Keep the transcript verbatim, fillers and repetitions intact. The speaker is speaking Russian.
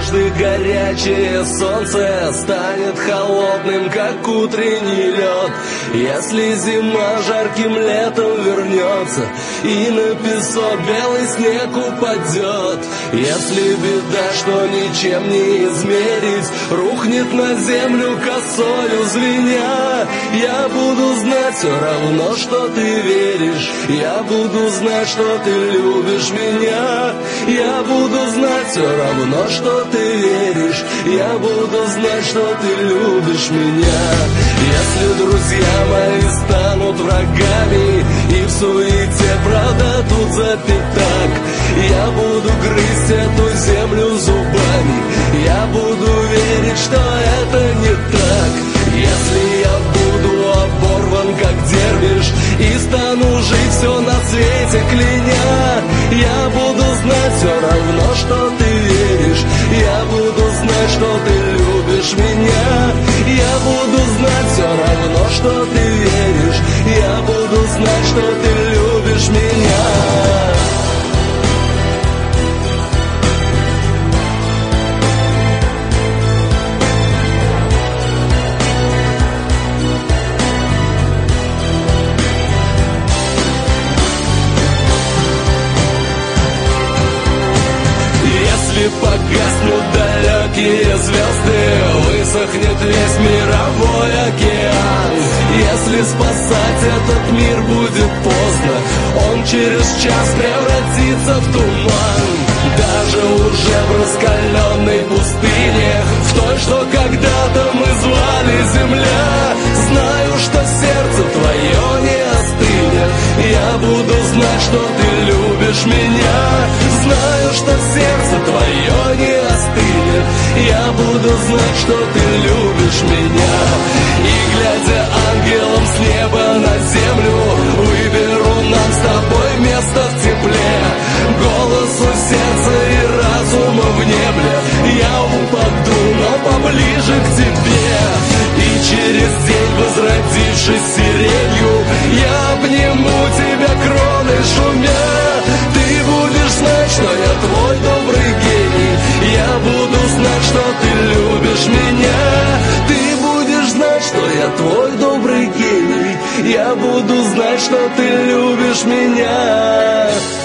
однажды горячее солнце станет холодным, как утренний лед. Если зима жарким летом вернется и на песок белый снег упадет, если беда, что ничем не измерить, рухнет на землю косою звеня, я буду знать все равно, что ты веришь, я буду знать, что ты любишь меня, я буду знать все равно, что ты веришь, я буду знать, что ты любишь меня. Если друзья мои станут врагами и в суете продадут за пятак, я буду грызть эту землю зубами, я буду верить, что это не так. Если я буду оборван, как дервиш, и стану жить все на свете кляня, я буду знать все равно, что ты веришь, я буду знать, что ты любишь меня, я буду знать все равно, что ты веришь, я буду знать, что ты любишь меня. Если погаснут далекие звезды, высохнет весь мировой океан. Если спасать этот мир будет поздно, он через час превратится в туман. Даже уже в раскаленной пустыне, в той, что когда-то мы звали земля, знаю, что сердце твое не остынет, я буду знать, что ты любишь меня, знаю, что сердце твое не остынет, я буду знать, что ты любишь меня. И глядя ангелом с неба на землю, выберу нам с тобой место в тепле, голосу сердца и разума в небе, я упаду, но поближе к тебе. И через день, возродившись сиренью, я обниму тебя кроной шумя. Ты будешь знать, что я твой добрый гений, я буду знать, что ты любишь меня. Ты будешь знать, что я твой добрый гений, я буду знать, что ты любишь меня.